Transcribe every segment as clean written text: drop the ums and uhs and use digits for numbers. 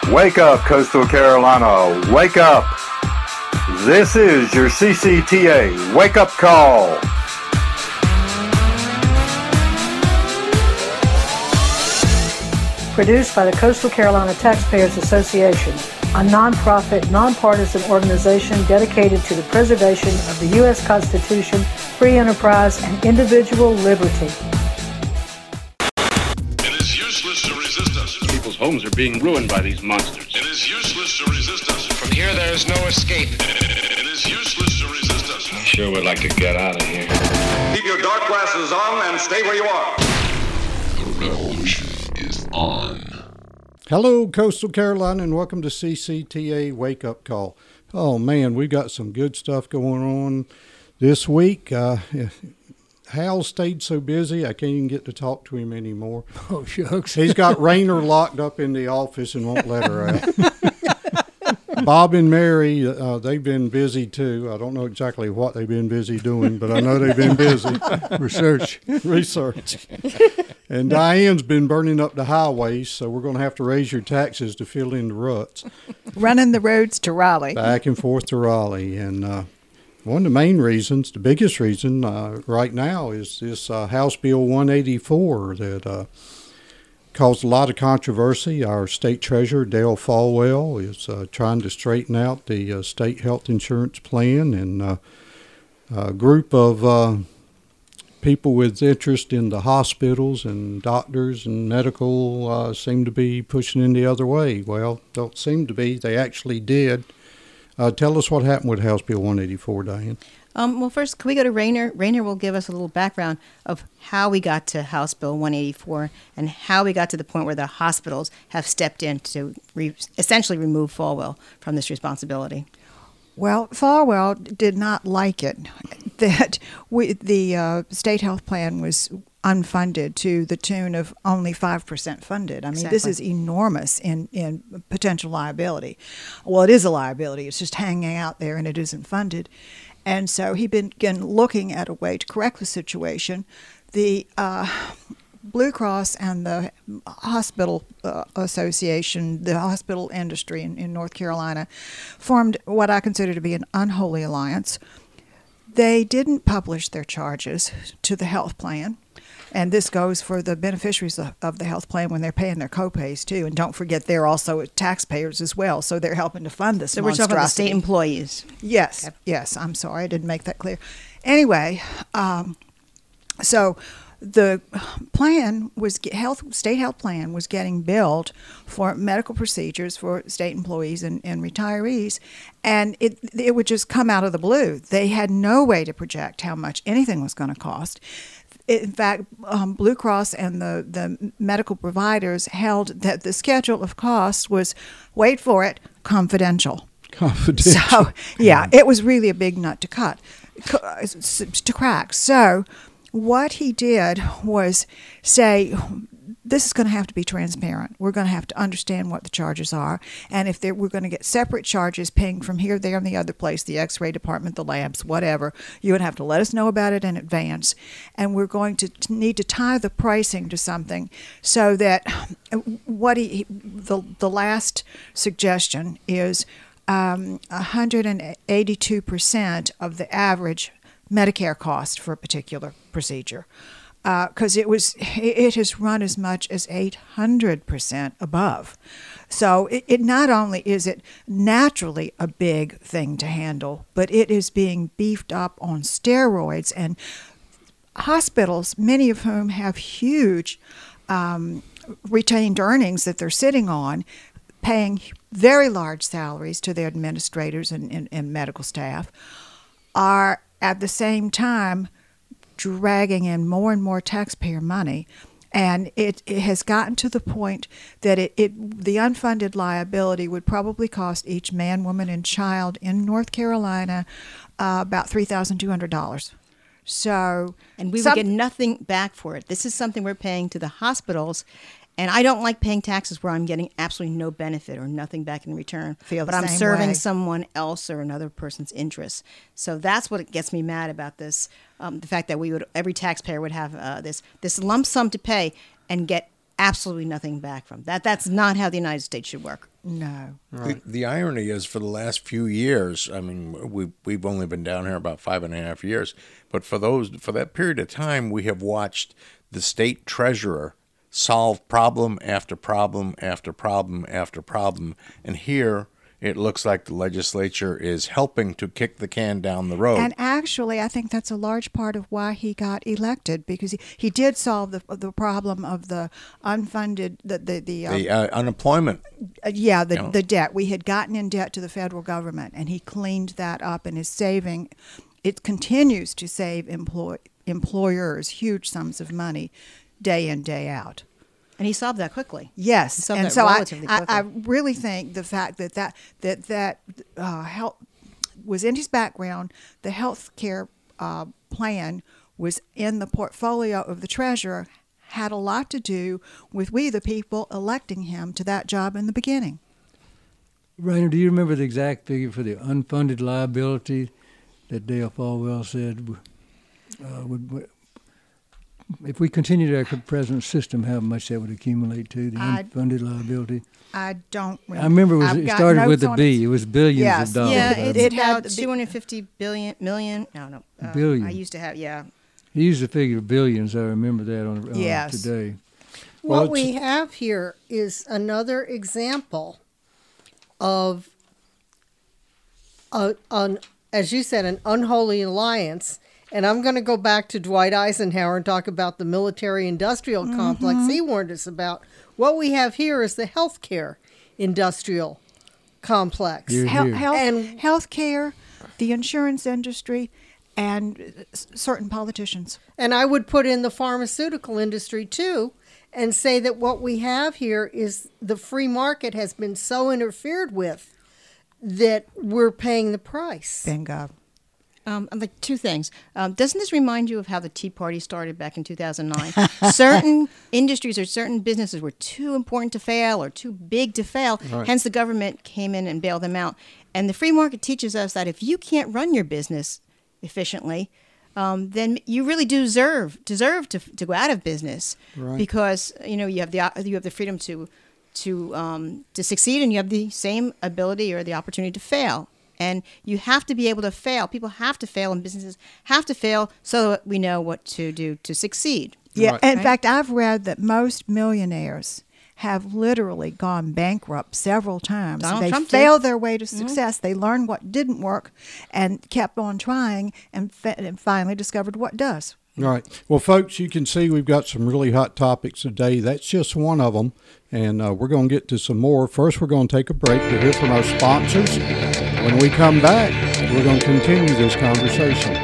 Wake up, Coastal Carolina. Wake up. This is your CCTA Wake Up Call. Produced by the Coastal Carolina Taxpayers Association, a nonprofit, nonpartisan organization dedicated to the preservation of the U.S. Constitution, free enterprise, and individual liberty. It is useless to resist us. People's homes are being ruined by these monsters. It is useless to resist us. From here, there is no escape. It is useless to resist us. I sure would like to get out of here. Keep your dark glasses on and stay where you are. The revolution is on. Hello, Coastal Carolina, and welcome to CCTA Wake Up Call. Oh, man, we've got some good stuff going on this week. Hal stayed so busy, I can't even get to talk to him anymore. Oh, shucks. He's got Rainer locked up in the office and won't let her out. Bob and Mary, they've been busy, too. I don't know exactly what they've been busy doing, but I know they've been busy. Research. And Diane's been burning up the highways, so we're going to have to raise your taxes to fill in the ruts. Running the roads to Raleigh. Back and forth to Raleigh. And one of the main reasons, the biggest reason right now is this House Bill 184 that caused a lot of controversy. Our state treasurer, Dale Folwell, is trying to straighten out the state health insurance plan, and a group of people with interest in the hospitals and doctors and medical seem to be pushing in the other way. Well, don't seem to be. They actually did. Tell us what happened with House Bill 184, Diane. Well, first, can we go to Rainer? Rainer will give us a little background of how we got to House Bill 184 and how we got to the point where the hospitals have stepped in to essentially remove Folwell from this responsibility. Well, Folwell did not like it that the state health plan was unfunded to the tune of only 5% funded. I mean, This is enormous in potential liability. Well, it is a liability. It's just hanging out there and it isn't funded. And so he began looking at a way to correct the situation. The Blue Cross and the Hospital Association, the hospital industry in North Carolina, formed what I consider to be an unholy alliance. They didn't publish their charges to the health plan. And this goes for the beneficiaries of the health plan when they're paying their copays, too. And don't forget, they're also taxpayers as well, so they're helping to fund this monstrosity. So we're talking about the state employees. Yes, okay. Yes, I'm sorry, I didn't make that clear. Anyway, so the plan was state health plan was getting billed for medical procedures for state employees and retirees, and it would just come out of the blue. They had no way to project how much anything was going to cost. In fact, Blue Cross and the medical providers held that the schedule of costs was, wait for it, confidential. So, yeah, it was really a big nut to crack. So what he did was say, this is going to have to be transparent. We're going to have to understand what the charges are. And if we're going to get separate charges paying from here, there, and the other place, the x-ray department, the labs, whatever, you're going to have to let us know about it in advance. And we're going to need to tie the pricing to something so that the last suggestion is 182% of the average Medicare cost for a particular procedure. Because it has run as much as 800% above. So it not only is it naturally a big thing to handle, but it is being beefed up on steroids. And hospitals, many of whom have huge retained earnings that they're sitting on, paying very large salaries to their administrators and medical staff, are at the same time dragging in more and more taxpayer money. And it has gotten to the point that the unfunded liability would probably cost each man, woman, and child in North Carolina about $3,200. So, and we would get nothing back for it. This is something we're paying to the hospitals. And I don't like paying taxes where I'm getting absolutely no benefit or nothing back in return. But I'm serving someone else or another person's interests. So that's what gets me mad about this. The fact that every taxpayer would have this lump sum to pay and get absolutely nothing back from. That's not how the United States should work. No. Right. The irony is, for the last few years, I mean, we've only been down here about 5.5 years, but for that period of time, we have watched the state treasurer solve problem after problem after problem after problem, and here it looks like the legislature is helping to kick the can down the road. And actually, I think that's a large part of why he got elected, because he did solve the problem of the unfunded the unemployment. The debt. We had gotten in debt to the federal government, and he cleaned that up and is saving. It continues to save employers huge sums of money, day in, day out. And he solved that quickly. Yes, and so I really think the fact that health was in his background, the health care plan was in the portfolio of the treasurer, had a lot to do with we, the people, electing him to that job in the beginning. Rainer, do you remember the exact figure for the unfunded liability that Dale Folwell said if we continued our present system, how much that would accumulate to, the unfunded liability? I don't remember. I remember it started with a B. It was billions of dollars. Yeah, it had $250 million. No. Billion. I used to have, yeah. He used the figure of billions. I remember that on today. What we have here is another example of, as you said, an unholy alliance. And I'm going to go back to Dwight Eisenhower and talk about the military-industrial complex he warned us about. What we have here is the healthcare industrial complex. Healthcare, the insurance industry, and certain politicians. And I would put in the pharmaceutical industry, too, and say that what we have here is the free market has been so interfered with that we're paying the price. Bingo. Like two things. Doesn't this remind you of how the Tea Party started back in 2009? Certain industries or certain businesses were too important to fail or too big to fail. Right. Hence, the government came in and bailed them out. And the free market teaches us that if you can't run your business efficiently, then you really deserve to go out of business. Right. Because you have the freedom to succeed, and you have the same ability or the opportunity to fail. And you have to be able to fail. People have to fail, and businesses have to fail so that we know what to do to succeed. Yeah, right. In fact, I've read that most millionaires have literally gone bankrupt several times. They failed their way to success. Mm-hmm. They learned what didn't work and kept on trying and finally discovered what does. All right. Well, folks, you can see we've got some really hot topics today. That's just one of them, and we're going to get to some more. First, we're going to take a break to hear from our sponsors. When we come back, we're going to continue this conversation.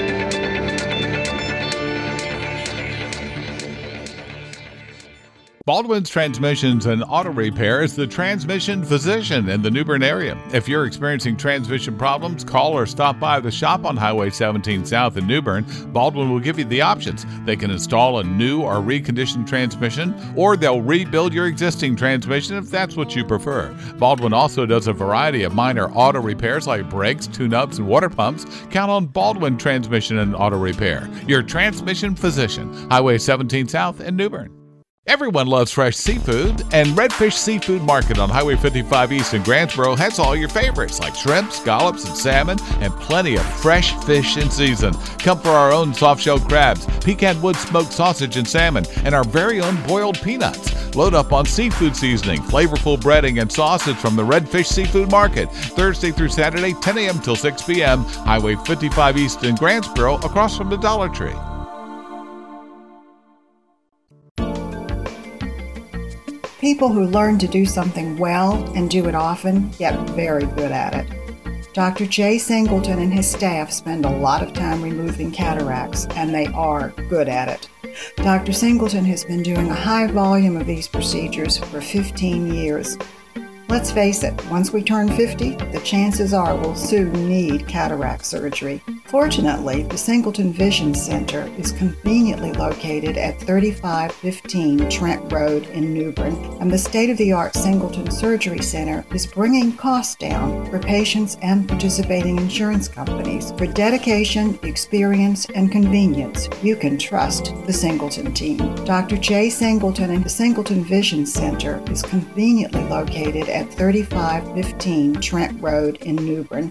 Baldwin's Transmissions and Auto Repair is the transmission physician in the New Bern area. If you're experiencing transmission problems, call or stop by the shop on Highway 17 South in New Bern. Baldwin will give you the options. They can install a new or reconditioned transmission, or they'll rebuild your existing transmission if that's what you prefer. Baldwin also does a variety of minor auto repairs like brakes, tune-ups, and water pumps. Count on Baldwin Transmission and Auto Repair, your transmission physician. Highway 17 South in New Bern. Everyone loves fresh seafood, and Redfish Seafood Market on Highway 55 East in Grantsboro has all your favorites like shrimp, scallops, and salmon, and plenty of fresh fish in season. Come for our own soft-shell crabs, pecan wood smoked sausage and salmon, and our very own boiled peanuts. Load up on seafood seasoning, flavorful breading, and sausage from the Redfish Seafood Market, Thursday through Saturday, 10 a.m. till 6 p.m., Highway 55 East in Grantsboro, across from the Dollar Tree. People who learn to do something well and do it often get very good at it. Dr. Jay Singleton and his staff spend a lot of time removing cataracts, and they are good at it. Dr. Singleton has been doing a high volume of these procedures for 15 years. Let's face it, once we turn 50, the chances are we'll soon need cataract surgery. Fortunately, the Singleton Vision Center is conveniently located at 3515 Trent Road in New Bern, and the state-of-the-art Singleton Surgery Center is bringing costs down for patients and participating insurance companies. For dedication, experience, and convenience, you can trust the Singleton team. Dr. Jay Singleton and the Singleton Vision Center is conveniently located at 3515 Trent Road in New Bern.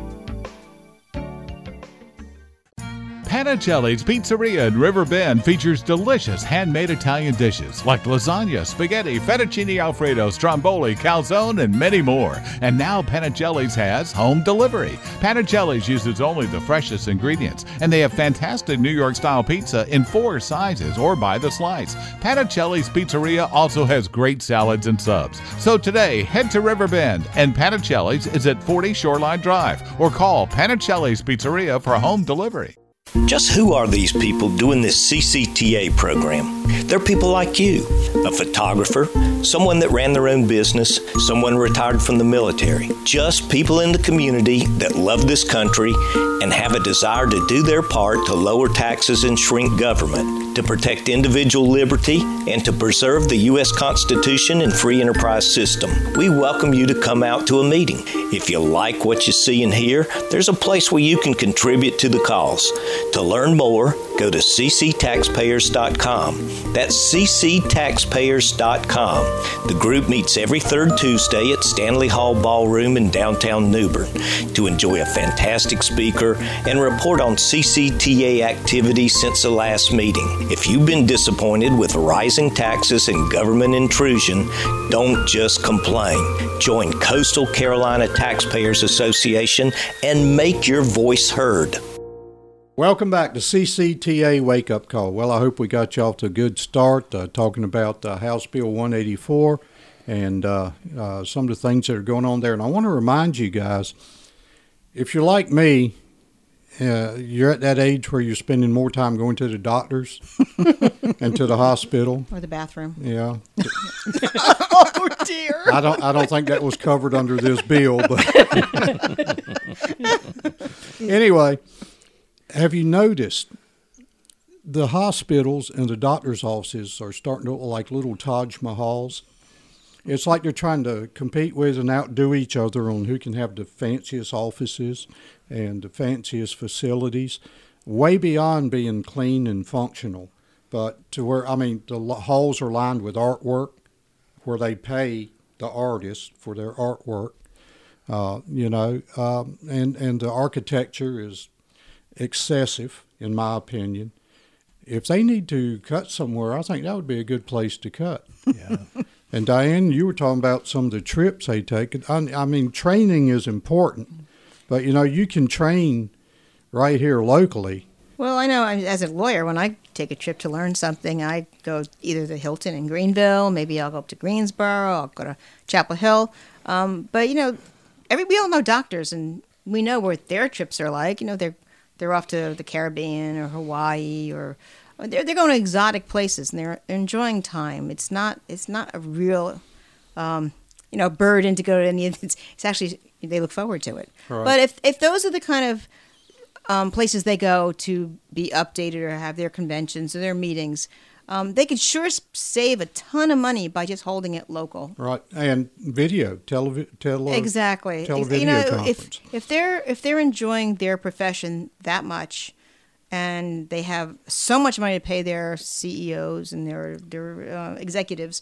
Panicelli's Pizzeria in River Bend features delicious handmade Italian dishes like lasagna, spaghetti, fettuccine alfredo, stromboli, calzone, and many more. And now Panicelli's has home delivery. Panicelli's uses only the freshest ingredients, and they have fantastic New York-style pizza in 4 sizes or by the slice. Panicelli's Pizzeria also has great salads and subs. So today, head to River Bend, and Panicelli's is at 40 Shoreline Drive, or call Panicelli's Pizzeria for home delivery. Just who are these people doing this CCTA program? They're people like you, a photographer, someone that ran their own business, someone retired from the military. Just people in the community that love this country and have a desire to do their part to lower taxes and shrink government, to protect individual liberty, and to preserve the U.S. Constitution and free enterprise system. We welcome you to come out to a meeting. If you like what you see and hear, there's a place where you can contribute to the cause. To learn more, go to cctaxpayers.com. That's cctaxpayers.com. The group meets every third Tuesday at Stanley Hall Ballroom in downtown New Bern to enjoy a fantastic speaker and report on CCTA activities since the last meeting. If you've been disappointed with rising taxes and government intrusion, don't just complain. Join Coastal Carolina Taxpayers Association and make your voice heard. Welcome back to CCTA Wake Up Call. Well, I hope we got you off to a good start talking about House Bill 184 and some of the things that are going on there. And I want to remind you guys, if you're like me, you're at that age where you're spending more time going to the doctors and to the hospital. Or the bathroom. Yeah. Oh, dear. I don't think that was covered under this bill. But anyway, have you noticed the hospitals and the doctor's offices are starting to look like little Taj Mahals? It's like they're trying to compete with and outdo each other on who can have the fanciest offices and the fanciest facilities, way beyond being clean and functional. But to where, I mean, the halls are lined with artwork where they pay the artists for their artwork, and the architecture is excessive, in my opinion. If they need to cut somewhere, I think that would be a good place to cut. Yeah. And Diane, you were talking about some of the trips they take. I mean, training is important, but you can train right here locally. Well, I know as a lawyer, when I take a trip to learn something, I go either to Hilton in Greenville, maybe I'll go up to Greensboro, I'll go to Chapel Hill. But we all know doctors, and we know what their trips are like. They're off to the Caribbean or Hawaii, or they're going to exotic places, and they're enjoying time. It's not a real burden to go to any. It's actually, they look forward to it. Right. But if those are the kind of places they go to be updated or have their conventions or their meetings, they could sure save a ton of money by just holding it local. Right, and video, exactly. Conference. If they're enjoying their profession that much, and they have so much money to pay their CEOs and their executives,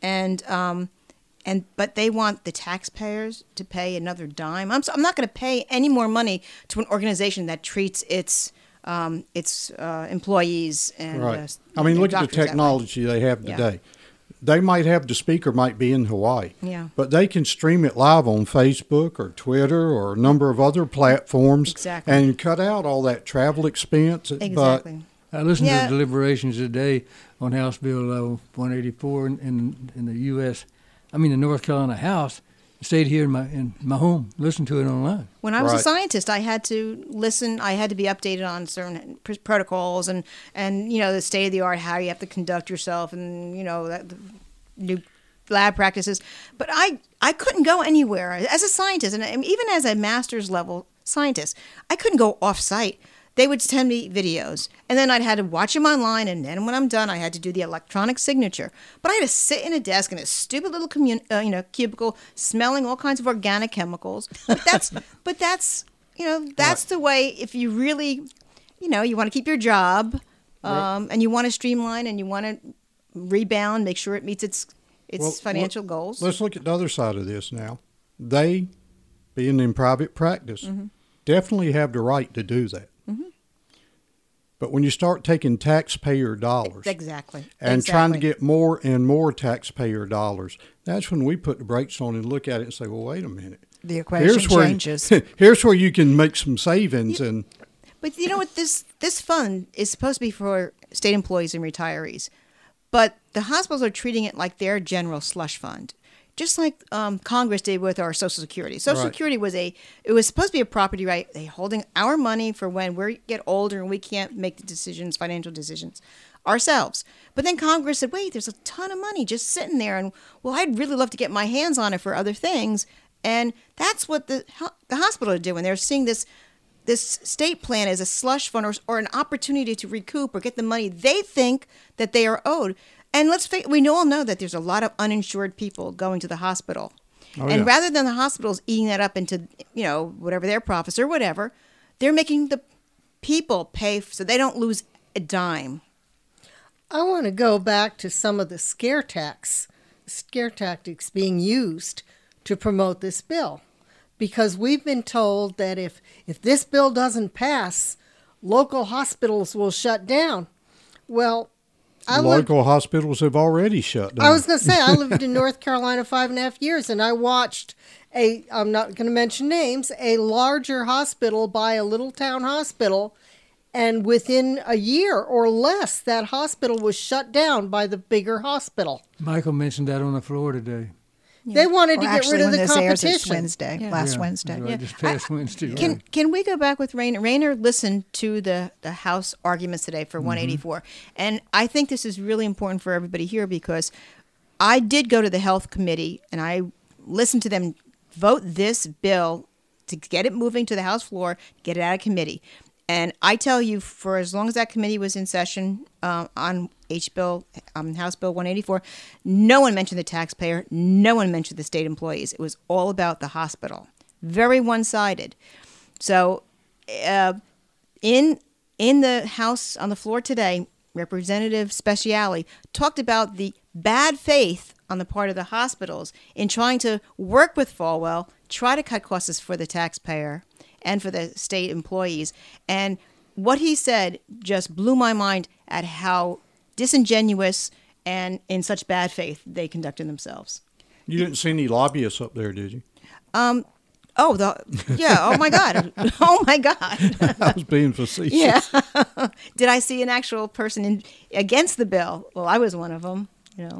but they want the taxpayers to pay another dime. I'm not going to pay any more money to an organization that treats its employees and right. Look at the technology they have today. Yeah. They might have the speaker might be in Hawaii, but they can stream it live on Facebook or Twitter or a number of other platforms, and cut out all that travel expense. Exactly. I listened to the deliberations today on House Bill 184 in the U.S. the North Carolina House. Stayed here in my home, listened to it online. When I was a scientist, I had to listen. I had to be updated on certain protocols and the state of the art, how you have to conduct yourself, and the new lab practices. But I couldn't go anywhere as a scientist, and even as a master's level scientist, I couldn't go off site. They would send me videos, and then I'd had to watch them online, and then when I'm done, I had to do the electronic signature. But I had to sit in a desk in a stupid little cubicle, smelling all kinds of organic chemicals. But that's that's the way. If you really, you want to keep your job, and you want to streamline, and you want to rebound, make sure it meets its financial goals. Let's look at the other side of this now. They, being in private practice, definitely have the right to do that. But when you start taking taxpayer dollars and trying to get more and more taxpayer dollars, that's when we put the brakes on and look at it and say, well, wait a minute. The equation changes. Here's where you can make some savings. But you know what? This fund is supposed to be for state employees and retirees. But the hospitals are treating it like their general slush fund. Just like Congress did with our Social Security. Social Security was supposed to be a property right. They holding our money for when we get older and we can't make the decisions, financial decisions, ourselves. But then Congress said, wait, there's a ton of money just sitting there, and I'd really love to get my hands on it for other things. And that's what the hospital are doing. They're seeing this state plan as a slush fund or an opportunity to recoup or get the money they think that they are owed. And we all know that there's a lot of uninsured people going to the hospital. Rather than the hospitals eating that up into, whatever their profits or whatever, they're making the people pay so they don't lose a dime. I want to go back to some of the scare tactics being used to promote this bill. Because we've been told that if this bill doesn't pass, local hospitals will shut down. Well, local hospitals have already shut down. I was going to say, I lived in North Carolina 5.5 years, and I watched I'm not going to mention names, a larger hospital buy a little town hospital, and within a year or less, that hospital was shut down by the bigger hospital. Michael mentioned that on the floor today. They wanted to get rid of the competition. Last Wednesday. This past Wednesday. Can we go back with Rainer? Rainer listened to the House arguments today for 184. And I think this is really important for everybody here because I did go to the Health Committee and I listened to them vote this bill to get it moving to the House floor, get it out of committee. And I tell you, for as long as that committee was in session on House Bill 184, no one mentioned the taxpayer. No one mentioned the state employees. It was all about the hospital. Very one-sided. So in the House on the floor today, Representative Speciale talked about the bad faith on the part of the hospitals in trying to work with Falwell, try to cut costs for the taxpayer and for the state employees. And what he said just blew my mind at how disingenuous and in such bad faith they conducted themselves. You didn't see any lobbyists up there, did you? Oh my God. Oh my God. I was being facetious. Yeah. Did I see an actual person against the bill? Well, I was one of them,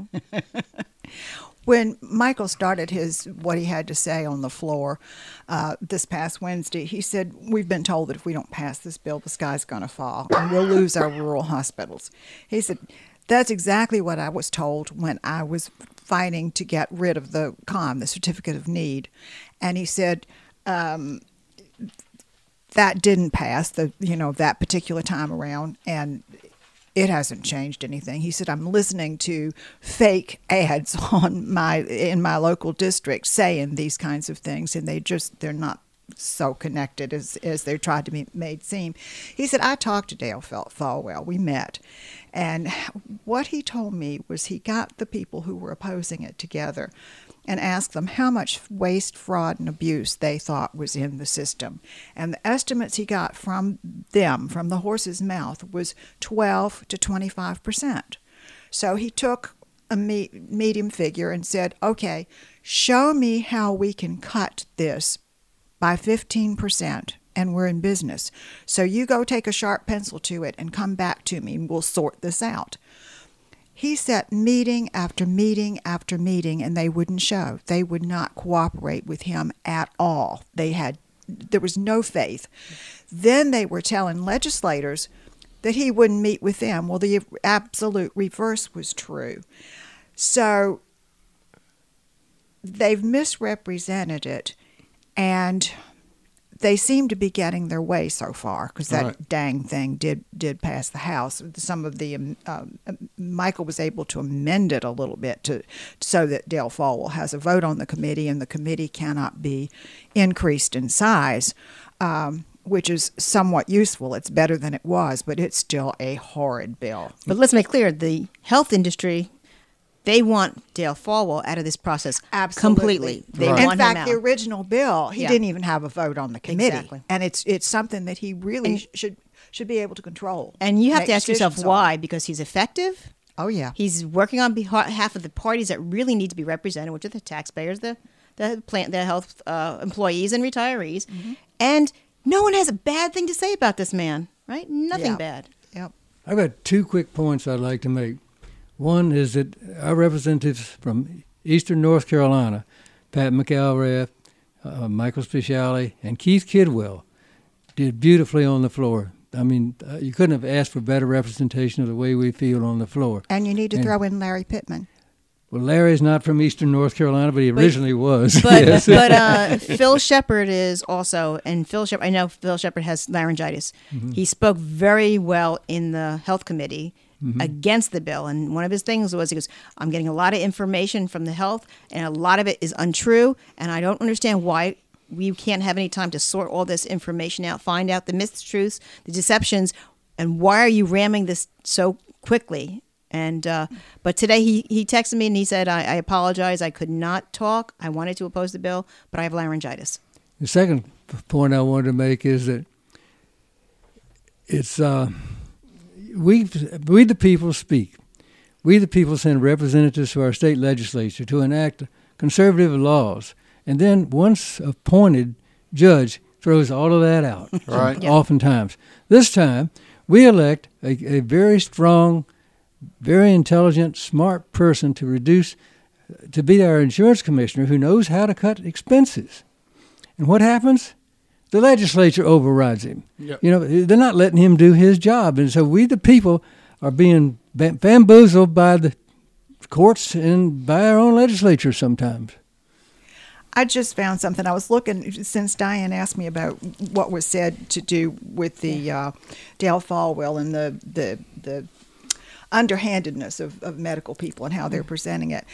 When Michael started what he had to say on the floor this past Wednesday, he said, we've been told that if we don't pass this bill, the sky's going to fall and we'll lose our rural hospitals. He said, that's exactly what I was told when I was fighting to get rid of the COM, the Certificate of Need. And he said, that didn't pass that particular time around, and it hasn't changed anything. He said, I'm listening to fake ads in my local district saying these kinds of things, and they're not so connected as they're tried to be made seem. He said, I talked to Dale Falwell. We met. And what he told me was he got the people who were opposing it together and asked them how much waste, fraud, and abuse they thought was in the system. And the estimates he got from them, from the horse's mouth, was 12 to 25%. So he took a medium figure and said, okay, show me how we can cut this by 15%, and we're in business. So you go take a sharp pencil to it and come back to me, and we'll sort this out. He set meeting after meeting after meeting, and they wouldn't show. They would not cooperate with him at all. There was no faith. Then they were telling legislators that he wouldn't meet with them. Well, the absolute reverse was true. So they've misrepresented it, and they seem to be getting their way so far, because that dang thing did pass the House. Some of the Michael was able to amend it a little bit so that Dale Folwell has a vote on the committee, and the committee cannot be increased in size, which is somewhat useful. It's better than it was, but it's still a horrid bill. But let's make clear, the health industry, they want Dale Folwell out of this process completely. They want In fact, him out. the original bill, he didn't even have a vote on the committee. Exactly. And it's something that he really should be able to control. And you have to make ask yourself decisions on. why, because he's effective. Oh, yeah. He's working on behalf of the parties that really need to be represented, which are the taxpayers, the health employees and retirees. Mm-hmm. And no one has a bad thing to say about this man, right? Nothing bad. Yep. I've got 2 quick points I'd like to make. One is that our representatives from Eastern North Carolina, Pat McElrath, Michael Speciale, and Keith Kidwell, did beautifully on the floor. I mean, you couldn't have asked for better representation of the way we feel on the floor. And you need to throw in Larry Pittman. Well, Larry's not from Eastern North Carolina, but he originally was. But, yes. but Phil Shepard is also, and I know Phil Shepard has laryngitis. Mm-hmm. He spoke very well in the health committee against the bill. And one of his things was, he goes, I'm getting a lot of information from the health, and a lot of it is untrue, and I don't understand why we can't have any time to sort all this information out, find out the mistruths, the deceptions, and why are you ramming this so quickly? And but today he texted me and he said, I apologize, I could not talk. I wanted to oppose the bill, but I have laryngitis. The second point I wanted to make is that it's we the people speak. We the people send representatives to our state legislature to enact conservative laws, and then once appointed judge throws all of that out. Right. Oftentimes, this time we elect a very strong, very intelligent, smart person to be our insurance commissioner who knows how to cut expenses. And what happens? The legislature overrides him. Yep. You know, they're not letting him do his job. And so we, the people, are being bamboozled by the courts and by our own legislature sometimes. I just found something. I was looking, since Diane asked me about what was said to do with the Dale Folwell and the underhandedness of medical people and how they're presenting it.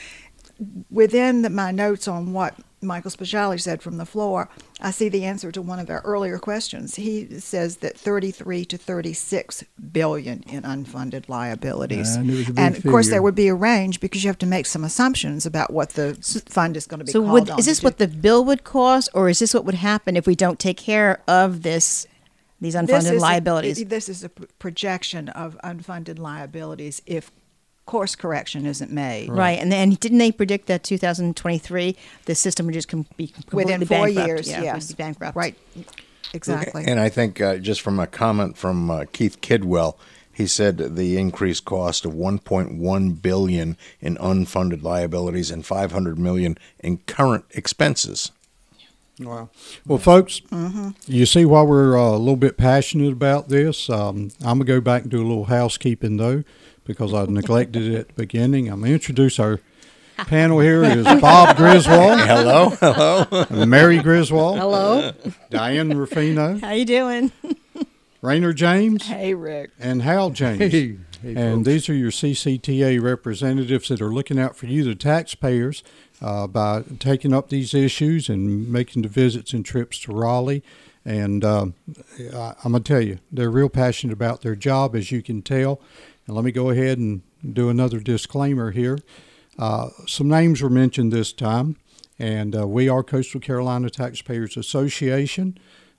Within my notes on what Michael Speciale said from the floor, I see the answer to one of our earlier questions. He says that 33 to 36 billion in unfunded liabilities. And of course there would be a range because you have to make some assumptions about what the fund is going to be called on. Is this what the bill would cost, or is this what would happen if we don't take care of these unfunded liabilities? This is a projection of unfunded liabilities if course correction isn't made. Right. And then didn't they predict that 2023 the system would just be completely within 4 bankrupt? years? Yeah, Yes, would be bankrupt. Right. Exactly. And I think just from a comment from Keith Kidwell, he said the increased cost of $1.1 billion in unfunded liabilities and $500 million in current expenses. Wow. Well, folks, you see why we're a little bit passionate about this. I'm going to go back and do a little housekeeping, though, because I neglected it at the beginning. I'm going to introduce our panel here is Bob Griswold. Hello. Mary Griswold. Hello. Diane Ruffino. How you doing? Rainer James. Hey, Rick. And Hal James. Hey, and these are your CCTA representatives that are looking out for you, the taxpayers, by taking up these issues and making the visits and trips to Raleigh. And I'm going to tell you, they're real passionate about their job, as you can tell. And let me go ahead and do another disclaimer here. Some names were mentioned this time, and we are Coastal Carolina Taxpayers Association.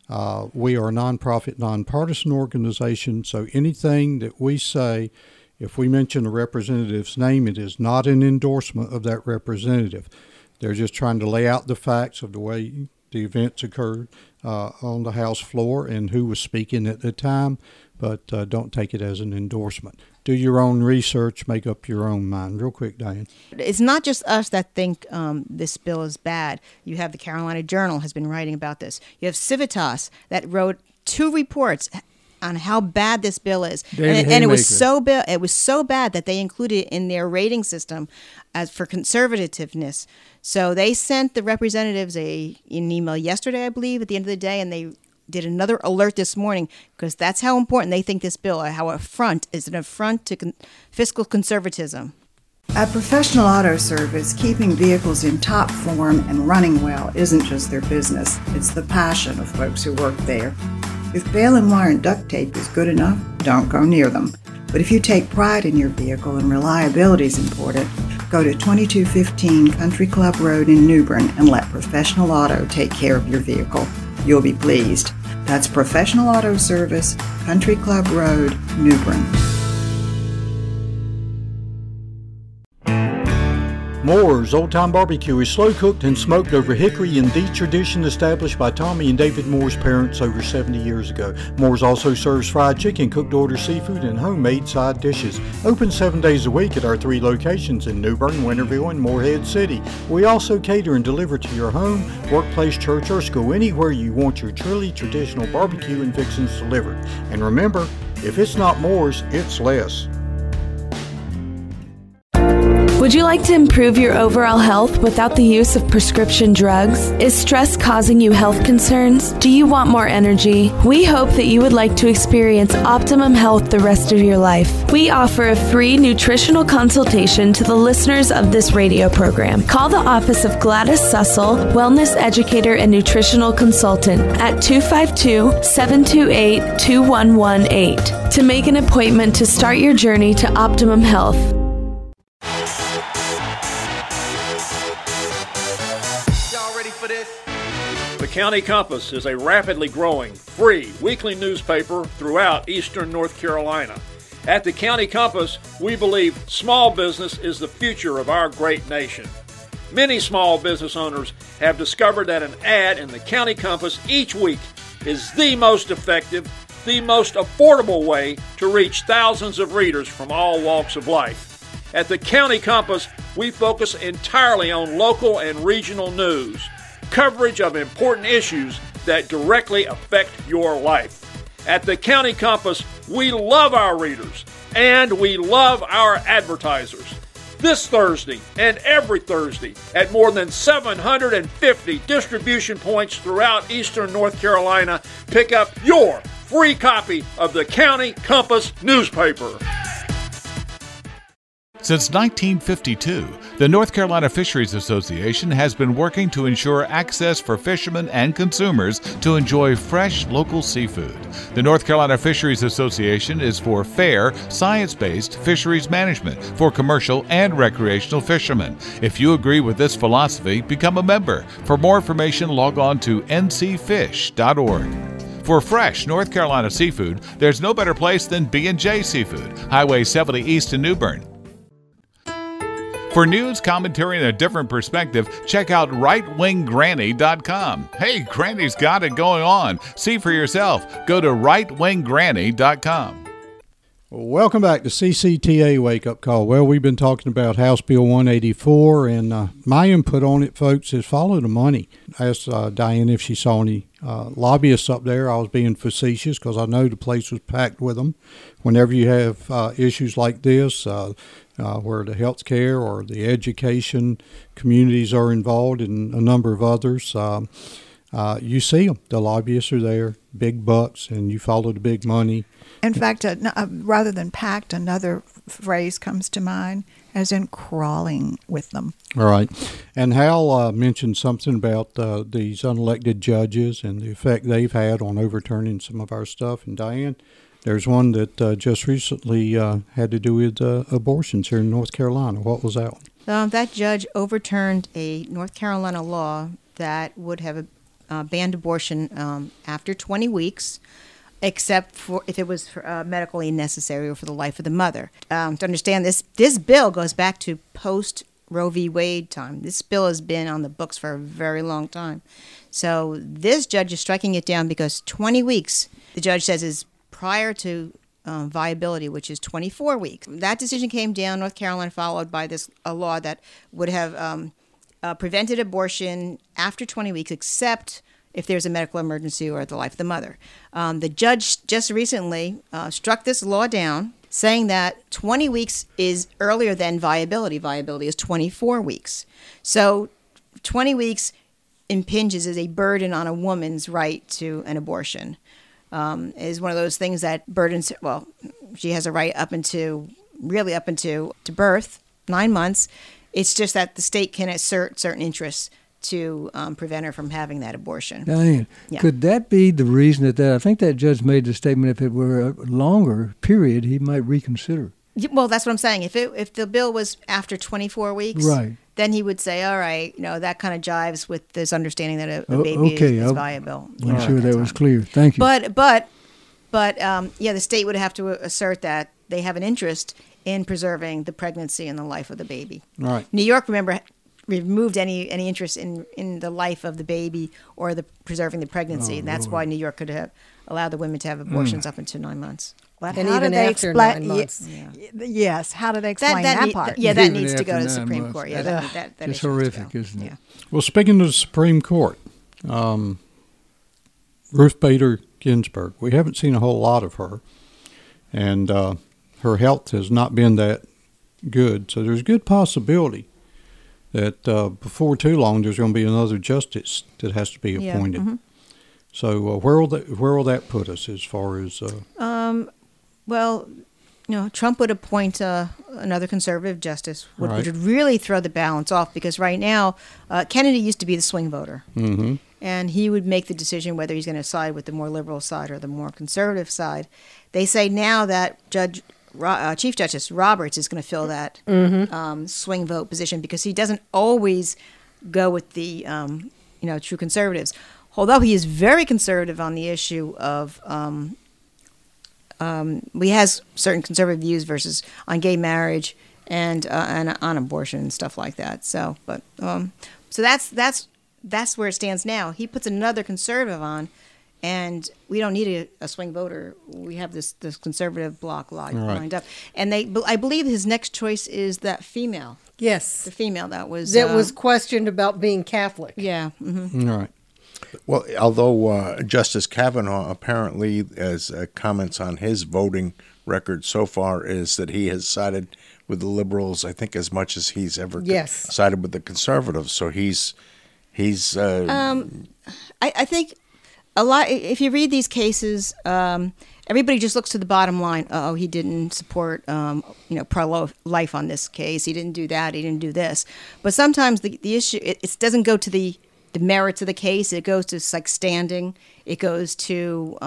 We are a nonprofit, nonpartisan organization, so anything that we say, if we mention a representative's name, it is not an endorsement of that representative. They're just trying to lay out the facts of the way the events occurred on the House floor and who was speaking at the time, but don't take it as an endorsement. Do your own research, make up your own mind. Real quick, Diane. It's not just us that think this bill is bad. You have the Carolina Journal has been writing about this. You have Civitas that wrote 2 reports on how bad this bill is. David And it was Haymaker. it was so bad that they included it in their rating system as for conservativeness. So they sent the representatives an email yesterday, I believe, at the end of the day, and they did another alert this morning because that's how important they think this bill, how an affront to fiscal conservatism. At Professional Auto Service, keeping vehicles in top form and running well isn't just their business, it's the passion of folks who work there. If bail and wire and duct tape is good enough, don't go near them. But if you take pride in your vehicle and reliability is important, go to 2215 Country Club Road in New Bern and let Professional Auto take care of your vehicle. You'll be pleased. That's Professional Auto Service, Country Club Road, New Bern. Moore's Old Time Barbecue is slow cooked and smoked over hickory in the tradition established by Tommy and David Moore's parents over 70 years ago. Moore's also serves fried chicken, cooked to order seafood, and homemade side dishes. Open 7 days a week at our 3 locations in New Bern, Winterville, and Morehead City. We also cater and deliver to your home, workplace, church, or school, anywhere you want your truly traditional barbecue and fixings delivered. And remember, if it's not Moore's, it's less. Would you like to improve your overall health without the use of prescription drugs? Is stress causing you health concerns? Do you want more energy? We hope that you would like to experience optimum health the rest of your life. We offer a free nutritional consultation to the listeners of this radio program. Call the office of Gladys Sussel, wellness educator and nutritional consultant at 252-728-2118 to make an appointment to start your journey to optimum health. The County Compass is a rapidly growing, free weekly newspaper throughout eastern North Carolina. At the County Compass, we believe small business is the future of our great nation. Many small business owners have discovered that an ad in the County Compass each week is the most effective, the most affordable way to reach thousands of readers from all walks of life. At the County Compass, we focus entirely on local and regional news, coverage of important issues that directly affect your life. At the County Compass, we love our readers and we love our advertisers. This Thursday and every Thursday at more than 750 distribution points throughout eastern North Carolina, pick up your free copy of the County Compass newspaper. Since 1952, the North Carolina Fisheries Association has been working to ensure access for fishermen and consumers to enjoy fresh local seafood. The North Carolina Fisheries Association is for fair, science-based fisheries management for commercial and recreational fishermen. If you agree with this philosophy, become a member. For more information, log on to ncfish.org. For fresh North Carolina seafood, there's no better place than B&J Seafood, Highway 70 East in New Bern. For news, commentary, and a different perspective, check out rightwinggranny.com. Hey, Granny's got it going on. See for yourself. Go to rightwinggranny.com. Welcome back to CCTA Wake Up Call. Well, we've been talking about House Bill 184, and my input on it, folks, is follow the money. I asked Diane if she saw any lobbyists up there. I was being facetious because I know the place was packed with them. Whenever you have issues like this, where the health care or the education communities are involved and a number of others, you see them. The lobbyists are there, big bucks, and you follow the big money. In fact, rather than packed, another phrase comes to mind, as in crawling with them. All right. And Hal mentioned something about these unelected judges and the effect they've had on overturning some of our stuff. And Diane, there's one that just recently had to do with abortions here in North Carolina. What was that one? That judge overturned a North Carolina law that would have banned abortion after 20 weeks, except for if it was medically necessary or for the life of the mother. To understand this bill goes back to post Roe v. Wade time. This bill has been on the books for a very long time. So this judge is striking it down because 20 weeks, the judge says, is prior to viability, which is 24 weeks. That decision came down, North Carolina followed by a law that would have prevented abortion after 20 weeks, except if there's a medical emergency or the life of the mother. The judge just recently struck this law down, saying that 20 weeks is earlier than viability. Viability is 24 weeks. So 20 weeks impinges as a burden on a woman's right to an abortion. Is one of those things that burdens, well, she has a right up into birth, 9 months. It's just that the state can assert certain interests to prevent her from having that abortion. Diane, could that be the reason that I think that judge made the statement, if it were a longer period, he might reconsider? Well, that's what I'm saying. If the bill was after 24 weeks, right, then he would say, all right, that kind of jives with this understanding that a baby is viable. I'm sure that was clear. Thank you. But the state would have to assert that they have an interest in preserving the pregnancy and the life of the baby. Right. New York, remember, removed any interest in the life of the baby or the preserving the pregnancy, and that's why New York could have allowed the women to have abortions up until 9 months. But and how even do they after explain? 9 months. Yes. How do they explain that part? Yeah, even that needs to go to the Supreme months. Court. Yeah, that it's horrific, isn't it? Yeah. Well, speaking of the Supreme Court, Ruth Bader Ginsburg, we haven't seen a whole lot of her, and her health has not been that good. So there's a good possibility that before too long there's going to be another justice that has to be appointed. Yeah. Mm-hmm. So where will that put us as far as? Well, Trump would appoint another conservative justice, which Right. would really throw the balance off, because right now Kennedy used to be the swing voter. Mm-hmm. And he would make the decision whether he's going to side with the more liberal side or the more conservative side. They say now that Chief Justice Roberts is going to fill that swing vote position, because he doesn't always go with the true conservatives. Although he is very conservative on the issue of he has certain conservative views versus on gay marriage and on abortion and stuff like that. So that's where it stands now. He puts another conservative on, and we don't need a swing voter. We have this conservative bloc lined up, and I believe his next choice is that female. Yes, the female that was questioned about being Catholic. Yeah. Mm-hmm. All right. Well, although Justice Kavanaugh apparently, as comments on his voting record so far, is that he has sided with the liberals, I think, as much as he's ever sided with the conservatives. So he's. I think a lot. If you read these cases, everybody just looks to the bottom line. Oh, he didn't support, pro-life on this case. He didn't do that. He didn't do this. But sometimes the issue it doesn't go to the merits of the case. It goes to like standing. It goes to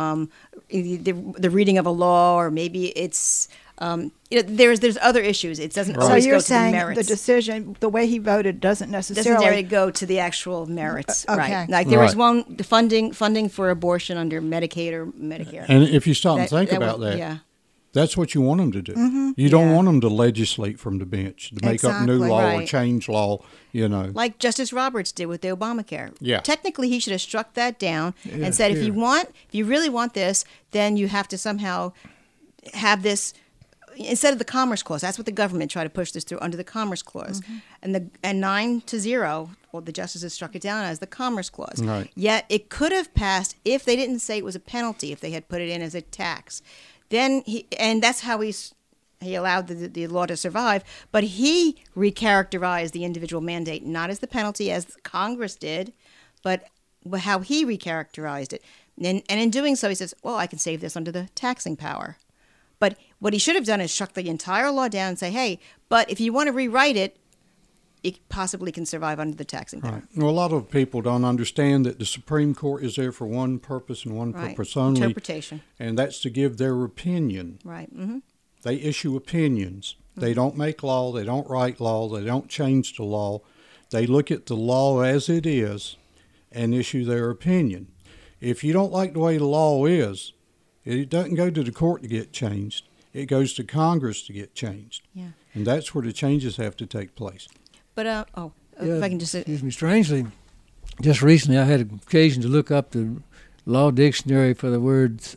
the reading of a law, or maybe it's there's other issues. It doesn't always go to the merits. So you're saying the decision, the way he voted, doesn't necessarily go to the actual merits, okay. Right? Like there was one funding for abortion under Medicaid or Medicare. And if you stop and think about that, that's what you want them to do. Mm-hmm. You don't want them to legislate from the bench, to make up new law or change law, Like Justice Roberts did with the Obamacare. Yeah. Technically, he should have struck that down and said, if you really want this, then you have to somehow have this instead of the Commerce Clause. That's what the government tried to push this through under the Commerce Clause. Mm-hmm. And 9-0, well, the justices struck it down as the Commerce Clause. Right. Yet it could have passed if they didn't say it was a penalty, if they had put it in as a tax. Then that's how he allowed the law to survive. But he recharacterized the individual mandate not as the penalty as Congress did, but how he recharacterized it. And in doing so, he says, well, I can save this under the taxing power. But what he should have done is struck the entire law down and say, hey, but if you want to rewrite it, it possibly can survive under the taxing power. Right. Well, a lot of people don't understand that the Supreme Court is there for one purpose and one purpose only. Interpretation. And that's to give their opinion. Right. Mm-hmm. They issue opinions. Mm-hmm. They don't make law. They don't write law. They don't change the law. They look at the law as it is and issue their opinion. If you don't like the way the law is, it doesn't go to the court to get changed. It goes to Congress to get changed. Yeah. And that's where the changes have to take place. But, if I can just... Excuse me, strangely, just recently I had occasion to look up the law dictionary for the words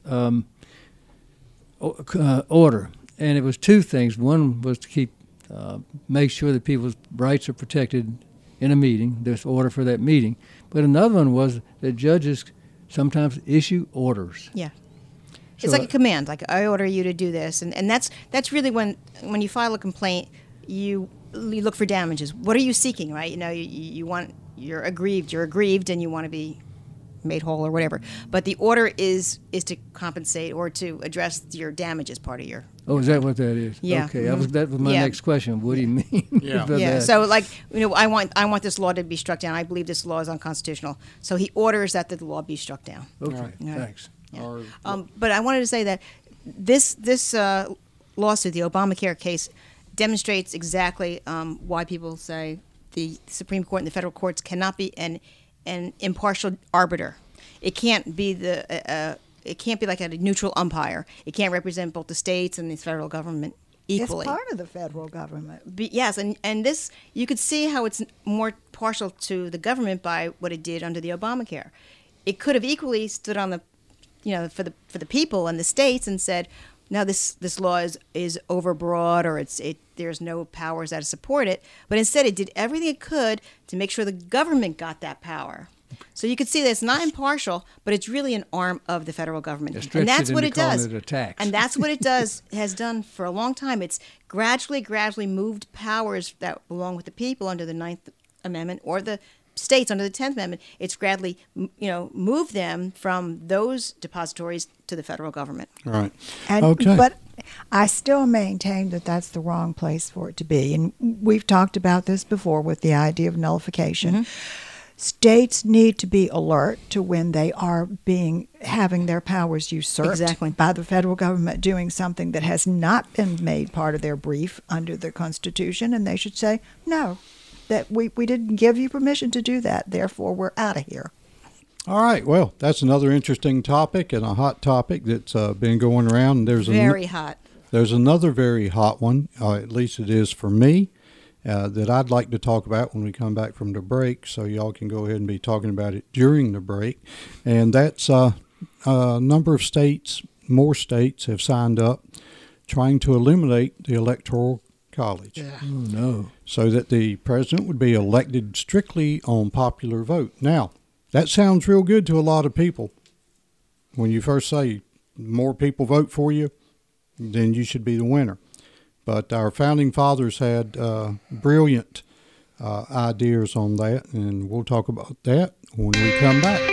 order. And it was two things. One was to make sure that people's rights are protected in a meeting. There's order for that meeting. But another one was that judges sometimes issue orders. Yeah. So It's like a command, like I order you to do this, and that's really when you file a complaint, you look for damages. What are you seeking, right? You're aggrieved, and you want to be made whole or whatever. But the order is to compensate or to address your damages part of your. Oh, is that what that is? Yeah. Okay, that was my next question. What do you mean? Yeah. about Yeah. that? So, I want this law to be struck down. I believe this law is unconstitutional. So he orders that the law be struck down. Okay. Right. Thanks. Yeah. But I wanted to say that this lawsuit, the Obamacare case, demonstrates exactly why people say the Supreme Court and the federal courts cannot be an impartial arbiter. It can't be it can't be like a neutral umpire. It can't represent both the states and the federal government equally. It's part of the federal government. Yes, and this, you could see how it's more partial to the government by what it did under the Obamacare. It could have equally stood on the, for the people and the states and said, no, this law is overbroad, or there's no powers that support it. But instead, it did everything it could to make sure the government got that power. So you could see that it's not impartial, but it's really an arm of the federal government, and that's what it does. And that's what it has done for a long time. It's gradually moved powers that belong with the people under the 9th Amendment or the states under the 10th Amendment. It's gradually, moved them from those depositories to the federal government. Right. Okay. But I still maintain that that's the wrong place for it to be. And we've talked about this before with the idea of nullification. Mm-hmm. States need to be alert to when they are having their powers usurped by the federal government doing something that has not been made part of their brief under the Constitution, and they should say, no, that we didn't give you permission to do that, therefore we're out of here. All right, well, that's another interesting topic and a hot topic that's been going around. There's very hot. There's another very hot one, at least it is for me, that I'd like to talk about when we come back from the break, so y'all can go ahead and be talking about it during the break. And that's a number of states, more states have signed up trying to eliminate the Electoral College. Yeah. Oh, no. So that the president would be elected strictly on popular vote. Now, that sounds real good to a lot of people. When you first say more people vote for you, then you should be the winner. But our founding fathers had brilliant ideas on that, and we'll talk about that when we come back.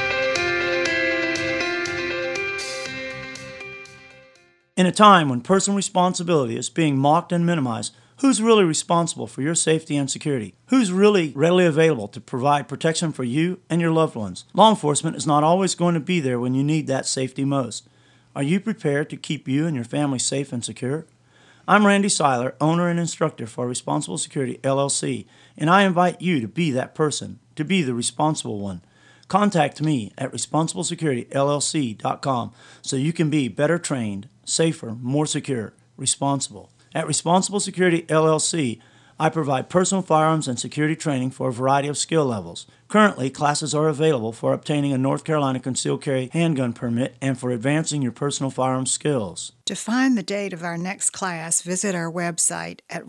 In a time when personal responsibility is being mocked and minimized, who's really responsible for your safety and security? Who's really readily available to provide protection for you and your loved ones? Law enforcement is not always going to be there when you need that safety most. Are you prepared to keep you and your family safe and secure? I'm Randy Seiler, owner and instructor for Responsible Security, LLC, and I invite you to be that person, to be the responsible one. Contact me at responsiblesecurityllc.com so you can be better trained, safer, more secure, responsible. At Responsible Security, LLC, I provide personal firearms and security training for a variety of skill levels. Currently, classes are available for obtaining a North Carolina concealed carry handgun permit and for advancing your personal firearms skills. To find the date of our next class, visit our website at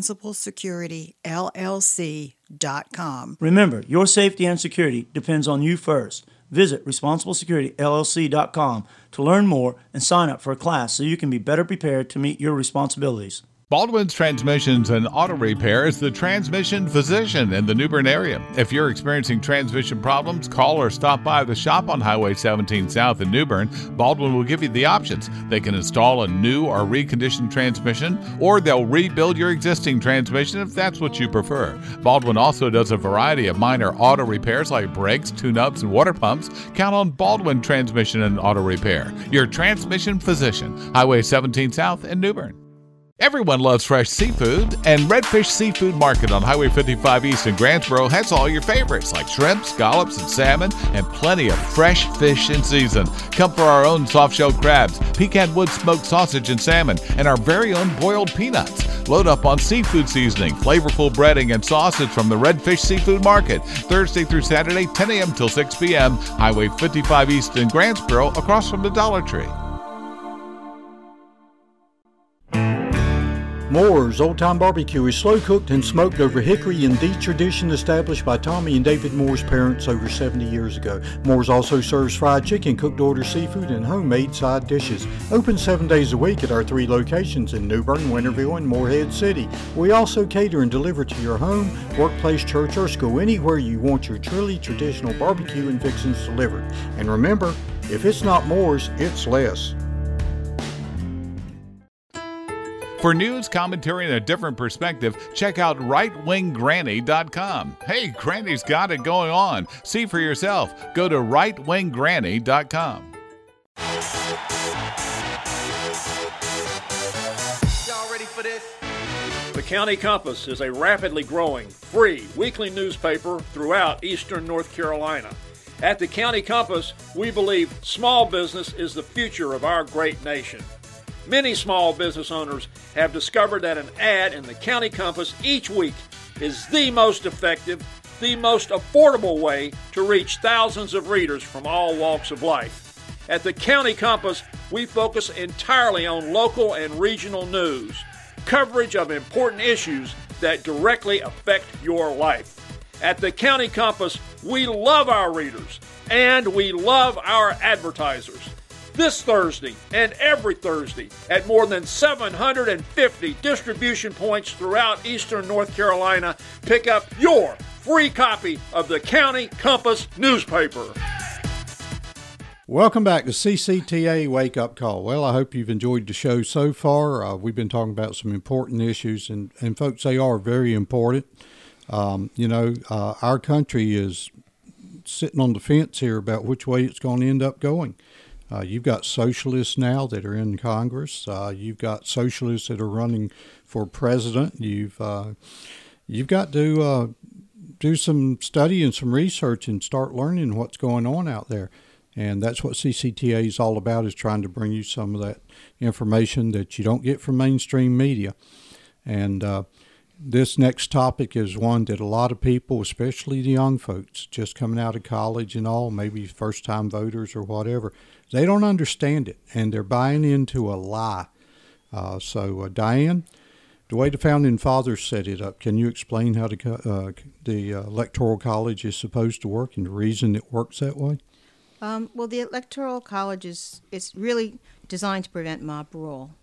responsiblesecurityllc.com. Remember, your safety and security depends on you first. Visit responsiblesecurityllc.com to learn more and sign up for a class so you can be better prepared to meet your responsibilities. Baldwin's Transmissions and Auto Repair is the transmission physician in the New Bern area. If you're experiencing transmission problems, call or stop by the shop on Highway 17 South in New Bern. Baldwin will give you the options. They can install a new or reconditioned transmission, or they'll rebuild your existing transmission if that's what you prefer. Baldwin also does a variety of minor auto repairs like brakes, tune-ups, and water pumps. Count on Baldwin Transmission and Auto Repair, your transmission physician, Highway 17 South in New Bern. Everyone loves fresh seafood, and Redfish Seafood Market on Highway 55 East in Grantsboro has all your favorites like shrimp, scallops, and salmon, and plenty of fresh fish in season. Come for our own soft-shell crabs, pecan wood smoked sausage and salmon, and our very own boiled peanuts. Load up on seafood seasoning, flavorful breading, and sausage from the Redfish Seafood Market, Thursday through Saturday, 10 a.m. till 6 p.m., Highway 55 East in Grantsboro, across from the Dollar Tree. Moore's Old Time Barbecue is slow cooked and smoked over hickory in the tradition established by Tommy and David Moore's parents over 70 years ago. Moore's also serves fried chicken, cooked to order seafood, and homemade side dishes. Open 7 days a week at our 3 locations in New Bern, Winterville, and Morehead City. We also cater and deliver to your home, workplace, church, or school, anywhere you want your truly traditional barbecue and fixings delivered. And remember, if it's not Moore's, it's less. For news, commentary, and a different perspective, check out rightwinggranny.com. Hey, Granny's got it going on. See for yourself. Go to rightwinggranny.com. Y'all ready for this? The County Compass is a rapidly growing, free weekly newspaper throughout eastern North Carolina. At the County Compass, we believe small business is the future of our great nation. Many small business owners have discovered that an ad in the County Compass each week is the most effective, the most affordable way to reach thousands of readers from all walks of life. At the County Compass, we focus entirely on local and regional news, coverage of important issues that directly affect your life. At the County Compass, we love our readers and we love our advertisers. This Thursday and every Thursday at more than 750 distribution points throughout eastern North Carolina, pick up your free copy of the County Compass newspaper. Welcome back to CCTA Wake Up Call. Well, I hope you've enjoyed the show so far. We've been talking about some important issues, and folks, they are very important. Our country is sitting on the fence here about which way it's going to end up going. You've got socialists now that are in Congress. You've got socialists that are running for president. You've got to do some study and some research and start learning what's going on out there. And that's what CCTA is all about, is trying to bring you some of that information that you don't get from mainstream media. And this next topic is one that a lot of people, especially the young folks just coming out of college and all, maybe first-time voters or whatever, they don't understand it, and they're buying into a lie. So, Diane, the way the Founding Fathers set it up, can you explain how the Electoral College is supposed to work and the reason it works that way? Well, the Electoral College is really designed to prevent mob rule.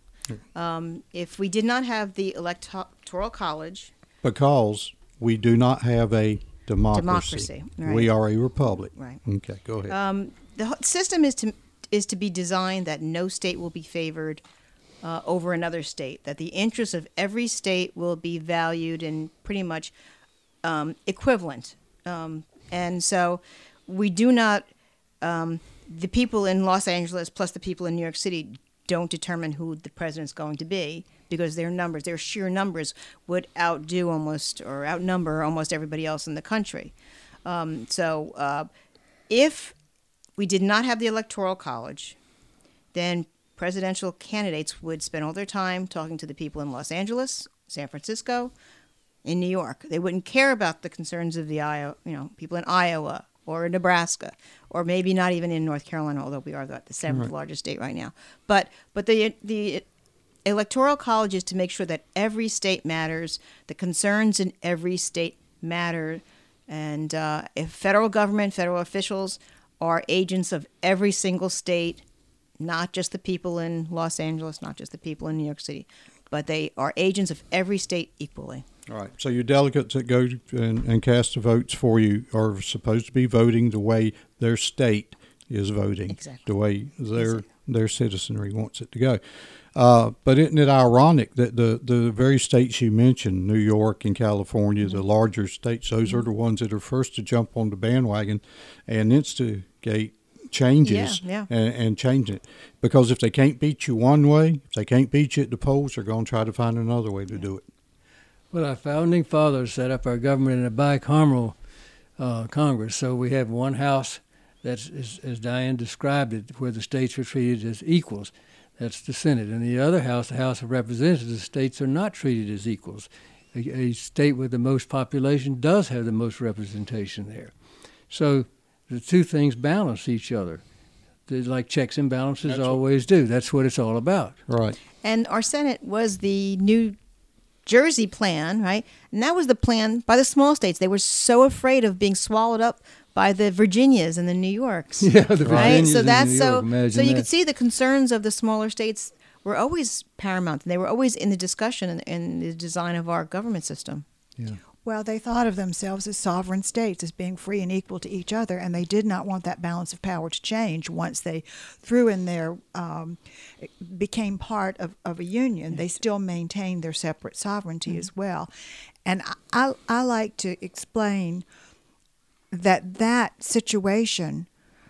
If we did not have the Electoral College... Because we do not have a democracy. Right. We are a republic. Right. Okay, go ahead. The system is to be designed that no state will be favored over another state, that the interests of every state will be valued and pretty much equivalent. And so we do not... the people in Los Angeles plus the people in New York City don't determine who the president's going to be, because their sheer numbers would outnumber almost everybody else in the country. So if we did not have the Electoral College, then presidential candidates would spend all their time talking to the people in Los Angeles, San Francisco, in New York. They wouldn't care about the concerns of the people in Iowa or in Nebraska, or maybe not even in North Carolina, although we are the seventh largest state right now. But the Electoral College is to make sure that every state matters, the concerns in every state matter, and if federal government, federal officials are agents of every single state, not just the people in Los Angeles, not just the people in New York City, but they are agents of every state equally. All right. So your delegates that go and cast the votes for you are supposed to be voting the way their state is voting, exactly, the way their citizenry wants it to go. But isn't it ironic that the very states you mentioned, New York and California, mm-hmm. the larger states, those mm-hmm. are the ones that are first to jump on the bandwagon and instigate changes and change it. Because if they can't beat you one way, if they can't beat you at the polls, they're going to try to find another way to do it. Well, our Founding Fathers set up our government in a bicameral Congress. So we have one house that's, as Diane described it, where the states are treated as equals. That's the Senate. And the other house, the House of Representatives, the states are not treated as equals. A state with the most population does have the most representation there. So the two things balance each other. They're like checks and balances always do. That's what it's all about. Right. And our Senate was the new Jersey plan, right? And that was the plan by the small states. They were so afraid of being swallowed up by the Virginias and the New Yorks. Yeah, the right. Virginias So and that's New York. so you could see the concerns of the smaller states were always paramount, and they were always in the discussion and the design of our government system. Yeah. Well, they thought of themselves as sovereign states, as being free and equal to each other, and they did not want that balance of power to change once they threw in their, became part of a union. They still maintained their separate sovereignty as well. And I like to explain that situation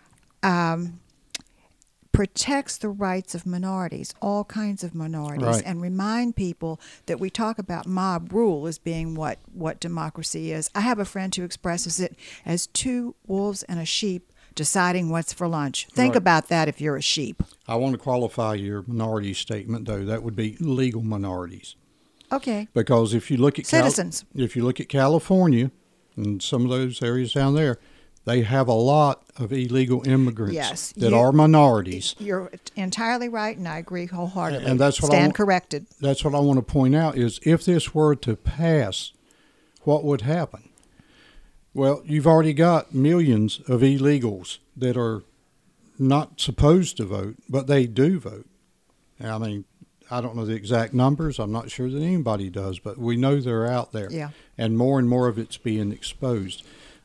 protects the rights of minorities, all kinds of minorities, Right. and remind people that we talk about mob rule as being what democracy is. I have a friend who expresses it as two wolves and a sheep deciding what's for lunch. Think Right. about that if you're a sheep. I want to qualify your minority statement, though. That would be legal minorities. Okay. Because if you look at Citizens. if you look at California and some of those areas down there, they have a lot of illegal immigrants Yes, that are minorities. You're entirely right, and I agree wholeheartedly. And that's what Stand corrected. That's what I want to point out is if this were to pass, what would happen? Well, you've already got millions of illegals that are not supposed to vote, but they do vote. I mean, I don't know the exact numbers. I'm not sure that anybody does, but we know they're out there. Yeah. And more of it's being exposed.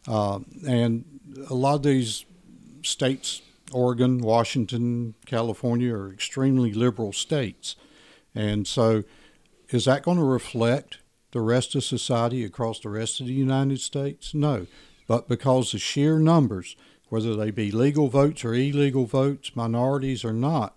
And a lot of these states, Oregon, Washington, California, are extremely liberal states. And so is that going to reflect the rest of society across the rest of the United States? No. But because of sheer numbers, whether they be legal votes or illegal votes, minorities or not,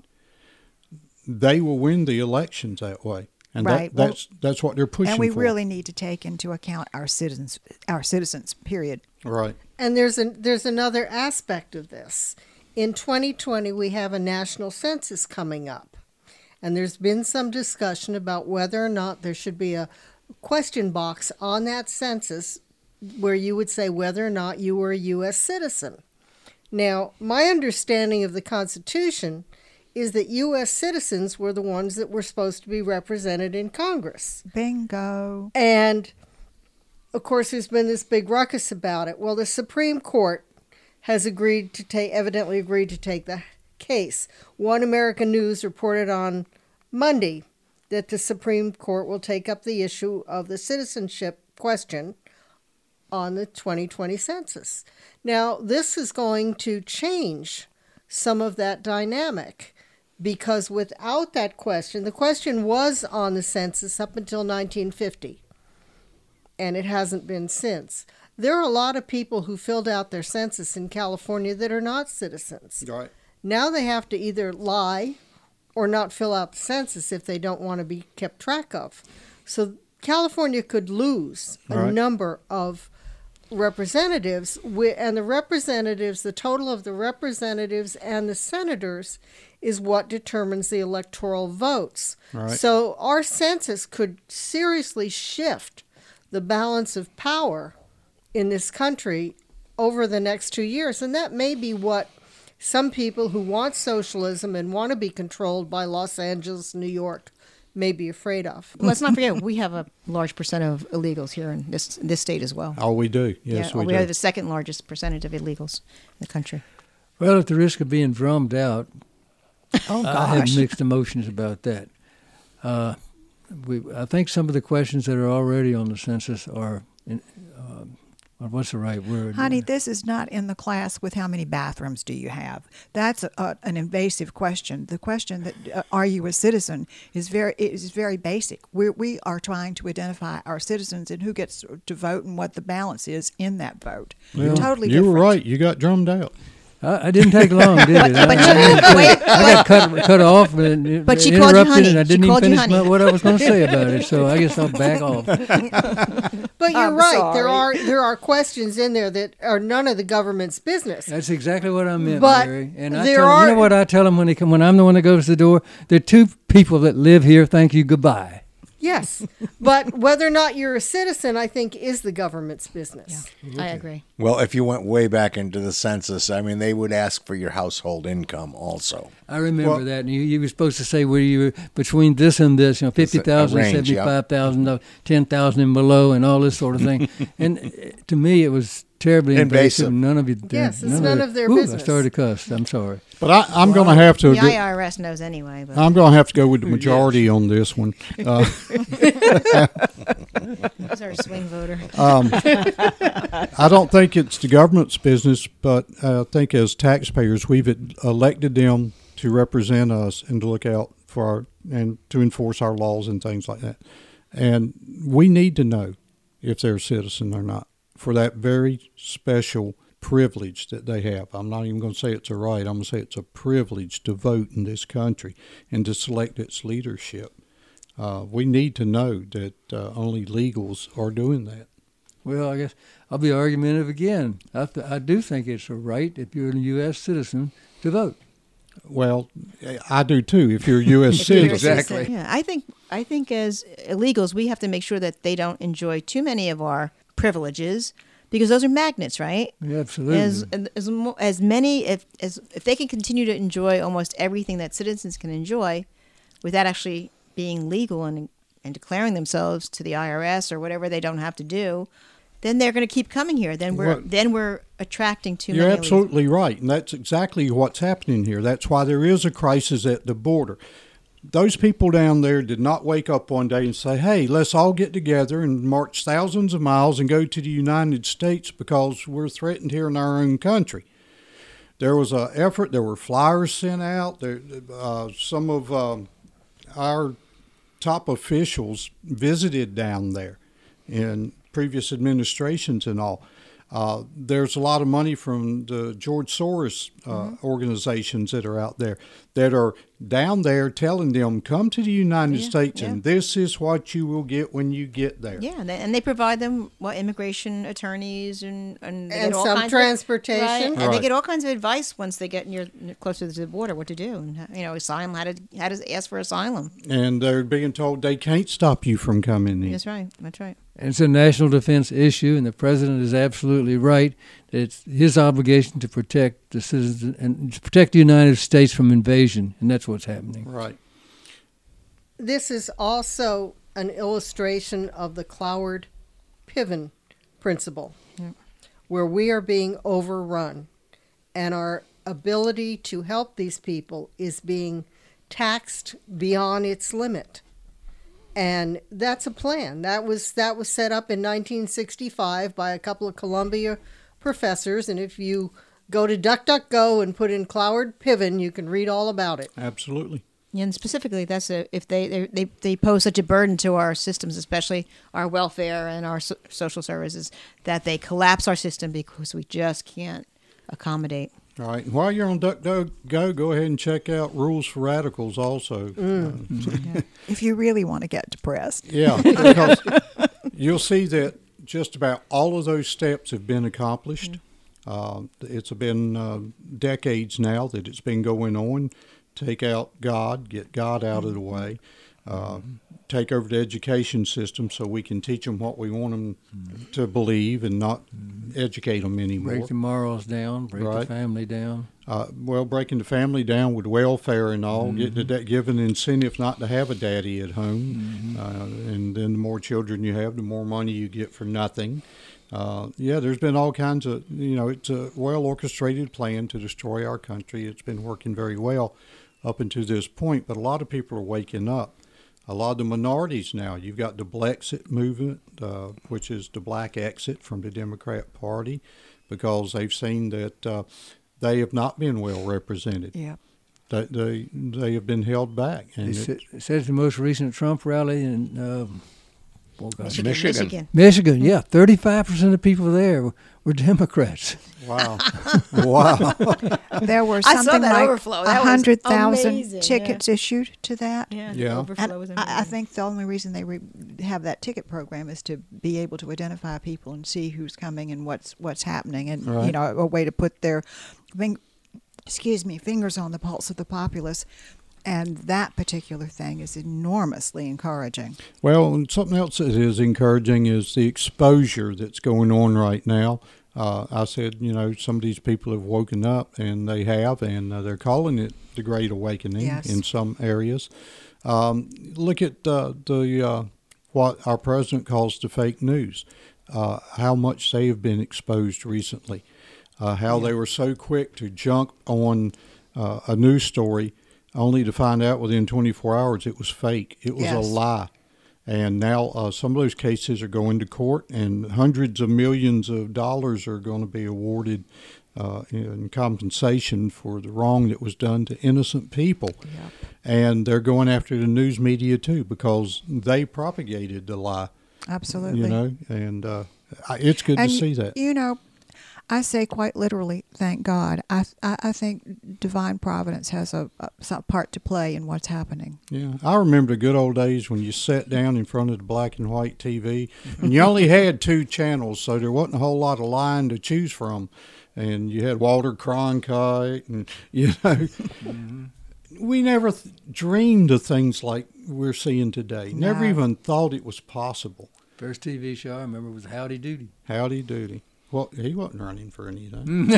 they will win the elections that way. And Right. that's what they're pushing for. And we really need to take into account our citizens, period. Right. And there's another aspect of this. In 2020, we have a national census coming up. And there's been some discussion about whether or not there should be a question box on that census where you would say whether or not you were a U.S. citizen. Now, my understanding of the Constitution is that U.S. citizens were the ones that were supposed to be represented in Congress. Bingo. And, of course, there's been this big ruckus about it. Well, the Supreme Court has evidently agreed to take the case. One American News reported on Monday that the Supreme Court will take up the issue of the citizenship question on the 2020 census. Now, this is going to change some of that dynamic, because without that question, the question was on the census up until 1950, and it hasn't been since. There are a lot of people who filled out their census in California that are not citizens. Right. Now they have to either lie or not fill out the census if they don't want to be kept track of. So California could lose a number of representatives, and the total of the representatives and the senators is what determines the electoral votes. Right. So our census could seriously shift the balance of power in this country over the next 2 years, and that may be what some people who want socialism and want to be controlled by Los Angeles, New York, may be afraid of. Let's not forget, we have a large percent of illegals here in this state as well. Oh, we do. Yes, we do. We have the second largest percentage of illegals in the country. Well, at the risk of being drummed out, Oh, gosh. I have mixed emotions about that. I think some of the questions that are already on the census are, what's the right word? Honey, this is not in the class with how many bathrooms do you have. That's an invasive question. The question that are you a citizen is very basic. We are trying to identify our citizens and who gets to vote and what the balance is in that vote. Well, Totally you different. were right. You got drummed out. I didn't take long, did it? I got cut off and But she called you interrupted, honey. and I She didn't even called you finish honey. what I was going to say about it. So I guess I'll back off. But you're I'm right. sorry. There are questions in there that are none of the government's business. That's exactly what I meant, But Mary. And I there tell them, are- you know what I tell them when they come? When I'm the one that goes to the door, there are two people that live here. Thank you. Goodbye. Yes, but whether or not you're a citizen, I think, is the government's business. Yeah, I agree. Well, if you went way back into the census, I mean, they would ask for your household income also. I remember that. And you were supposed to say where you were between this and this, 50,000, 75,000, 10,000 and below, and all this sort of thing. And to me, it was terribly invasive. None of it. Yes, it's none of their business. I started to cuss. I'm sorry. But I'm going to have to. The IRS knows anyway. But. I'm going to have to go with the majority on this one. He's our swing voter. I don't think it's the government's business, but I think as taxpayers, we've elected them to represent us and to look out for and to enforce our laws and things like that. And we need to know if they're a citizen or not for that very special privilege that they have. I'm not even going to say it's a right. I'm going to say it's a privilege to vote in this country and to select its leadership. We need to know that only legals are doing that. Well, I guess I'll be argumentative again. I do think it's a right, if you're a U.S. citizen, to vote. Well, I do too, if you're a U.S. citizen. Exactly. Yeah, I think as illegals, we have to make sure that they don't enjoy too many of our privileges, because those are magnets, right? Yeah, absolutely. As many, if they can continue to enjoy almost everything that citizens can enjoy, without actually being legal and declaring themselves to the IRS or whatever they don't have to do, then they're going to keep coming here. Then we're attracting too many. You're absolutely right, and that's exactly what's happening here. That's why there is a crisis at the border. Those people down there did not wake up one day and say, hey, let's all get together and march thousands of miles and go to the United States because we're threatened here in our own country. There was an effort. There were flyers sent out. Some of our top officials visited down there in previous administrations and all. There's a lot of money from the George Soros organizations that are out there that are down there telling them, come to the United States and this is what you will get when you get there. Yeah, and they provide them immigration attorneys and some transportation. And they get all kinds of advice once they get closer to the border, what to do, and asylum, how to ask for asylum. And they're being told they can't stop you from coming in. That's right. And it's a national defense issue, and the president is absolutely right. It's his obligation to protect the citizens and to protect the United States from invasion, and that's what's happening. Right. This is also an illustration of the Cloward-Piven principle, where we are being overrun, and our ability to help these people is being taxed beyond its limit. And that's a plan. That was set up in 1965 by a couple of Columbia professors. And if you go to DuckDuckGo and put in Cloward-Piven, you can read all about it. Absolutely. And specifically, that's if they pose such a burden to our systems, especially our welfare and our social services, that they collapse our system because we just can't accommodate. All right. While you're on DuckDuckGo, go ahead and check out Rules for Radicals also. If you really want to get depressed. Yeah, because you'll see that just about all of those steps have been accomplished. It's been decades now that it's been going on. Take out God, get God out of the way. Take over the education system so we can teach them what we want them to believe and not educate them anymore. Break the morals down, break the family down. Breaking the family down with welfare and all, give an incentive not to have a daddy at home. And then the more children you have, the more money you get for nothing. There's been all kinds of, it's a well-orchestrated plan to destroy our country. It's been working very well up until this point, but a lot of people are waking up. A lot of the minorities now, you've got the Blexit movement, which is the black exit from the Democrat Party, because they've seen that they have not been well represented. Yeah. They have been held back. And it says the most recent Trump rally in Michigan. Michigan, yeah. 35% of people there were Democrats. Wow. There were something like 100,000 tickets issued to that. Yeah. I think the only reason they have that ticket program is to be able to identify people and see who's coming and what's happening, and a way to put their fingers on the pulse of the populace. And that particular thing is enormously encouraging. Well, and something else that is encouraging is the exposure that's going on right now. I said, some of these people have woken up, and they have, and they're calling it the Great Awakening in some areas. Look at what our president calls the fake news, how much they have been exposed recently, how they were so quick to jump on a news story only to find out within 24 hours it was fake. It was a lie. And now some of those cases are going to court, and hundreds of millions of dollars are going to be awarded in compensation for the wrong that was done to innocent people. Yep. And they're going after the news media, too, because they propagated the lie. Absolutely. And it's good to see that. I say quite literally, thank God. I think divine providence has a part to play in what's happening. Yeah, I remember the good old days when you sat down in front of the black and white TV, and you only had 2 channels, so there wasn't a whole lot of line to choose from. And you had Walter Cronkite, and, we never dreamed of things like we're seeing today. No. Never even thought it was possible. First TV show I remember was Howdy Doody. Howdy Doody. Well, he wasn't running for anything. No.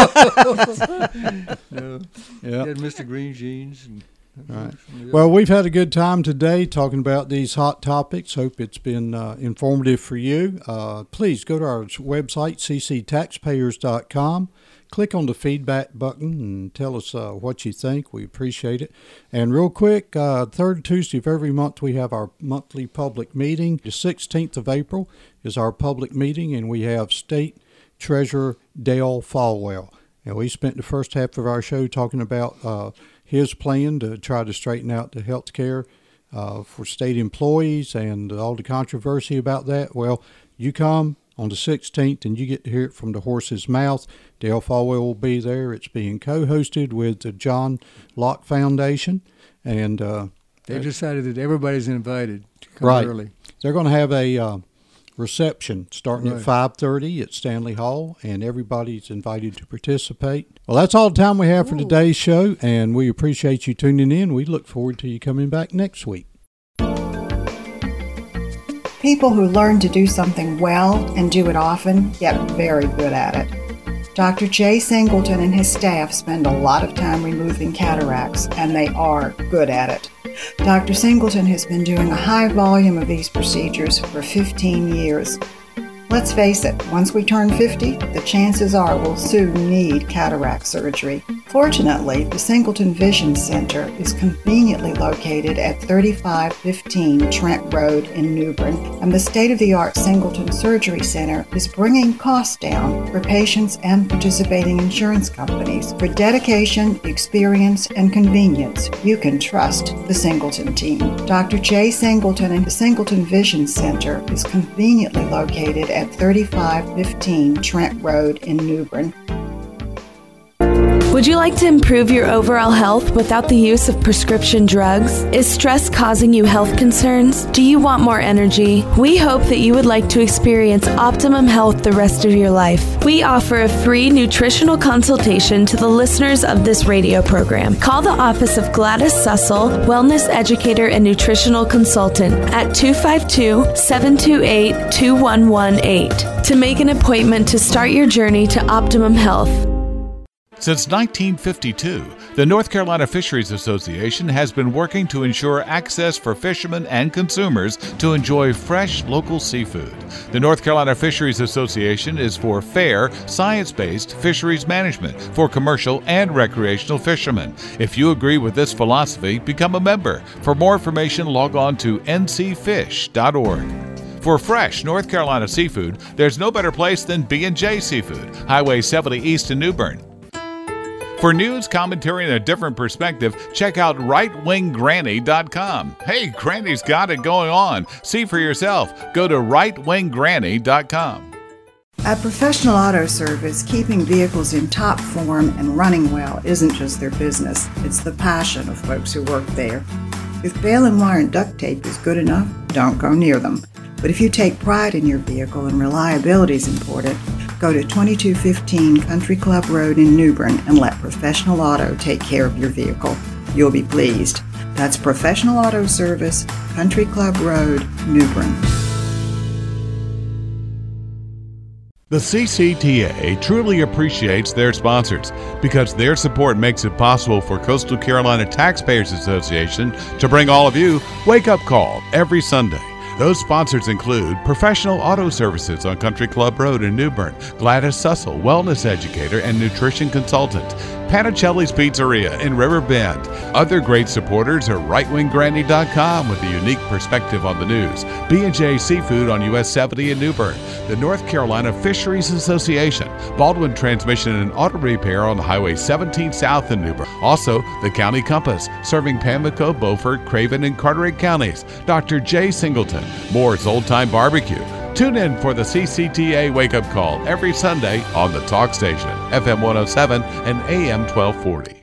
Yeah. He had Mr. Green Jeans. Right. Well, we've had a good time today talking about these hot topics. Hope it's been informative for you. Please go to our website, cctaxpayers.com. Click on the feedback button and tell us what you think. We appreciate it. And real quick, third Tuesday of every month, we have our monthly public meeting. The 16th of April is our public meeting, and we have State Treasurer Dale Falwell. And we spent the first half of our show talking about his plan to try to straighten out the health care for state employees and all the controversy about that. Well, you come on the 16th, and you get to hear it from the horse's mouth. Dale Falwell will be there. It's being co-hosted with the John Locke Foundation. And they've decided that everybody's invited to come early. They're going to have a reception starting at 5:30 at Stanley Hall, and everybody's invited to participate. Well, that's all the time we have for today's show, and we appreciate you tuning in. We look forward to you coming back next week. People who learn to do something well and do it often get very good at it. Dr. Jay Singleton and his staff spend a lot of time removing cataracts, and they are good at it. Dr. Singleton has been doing a high volume of these procedures for 15 years. Let's face it, once we turn 50, the chances are we'll soon need cataract surgery. Fortunately, the Singleton Vision Center is conveniently located at 3515 Trent Road in New Bern, and the state-of-the-art Singleton Surgery Center is bringing costs down for patients and participating insurance companies. For dedication, experience, and convenience, you can trust the Singleton team. Dr. Jay Singleton and the Singleton Vision Center is conveniently located at 3515 Trent Road in New Bern. Would you like to improve your overall health without the use of prescription drugs? Is stress causing you health concerns? Do you want more energy? We hope that you would like to experience optimum health the rest of your life. We offer a free nutritional consultation to the listeners of this radio program. Call the office of Gladys Sussel, Wellness Educator and Nutritional Consultant at 252-728-2118 to make an appointment to start your journey to optimum health. Since 1952, the North Carolina Fisheries Association has been working to ensure access for fishermen and consumers to enjoy fresh local seafood. The North Carolina Fisheries Association is for fair, science-based fisheries management for commercial and recreational fishermen. If you agree with this philosophy, become a member. For more information, log on to ncfish.org. For fresh North Carolina seafood, there's no better place than B&J Seafood, Highway 70 East in New Bern. For news, commentary, and a different perspective, check out rightwinggranny.com. Hey, Granny's got it going on. See for yourself. Go to rightwinggranny.com. At Professional Auto Service, keeping vehicles in top form and running well isn't just their business. It's the passion of folks who work there. If baling wire and duct tape is good enough, don't go near them. But if you take pride in your vehicle and reliability is important, go to 2215 Country Club Road in New Bern and let Professional Auto take care of your vehicle. You'll be pleased. That's Professional Auto Service, Country Club Road, New Bern. The CCTA truly appreciates their sponsors because their support makes it possible for Coastal Carolina Taxpayers Association to bring all of you Wake Up Call every Sunday. Those sponsors include Professional Auto Services on Country Club Road in New Bern, Gladys Sussel, wellness educator and nutrition consultant, Panicelli's Pizzeria in River Bend. Other great supporters are RightWingGrandy.com with a unique perspective on the news, B&J Seafood on US 70 in New Bern, the North Carolina Fisheries Association, Baldwin Transmission and Auto Repair on Highway 17 South in New Bern. Also, the County Compass, serving Pamlico, Beaufort, Craven, and Carteret counties. Dr. J. Singleton, Moore's Old Time Barbecue. Tune in for the CCTA Wake Up Call every Sunday on the Talk Station, FM 107 and AM 1240.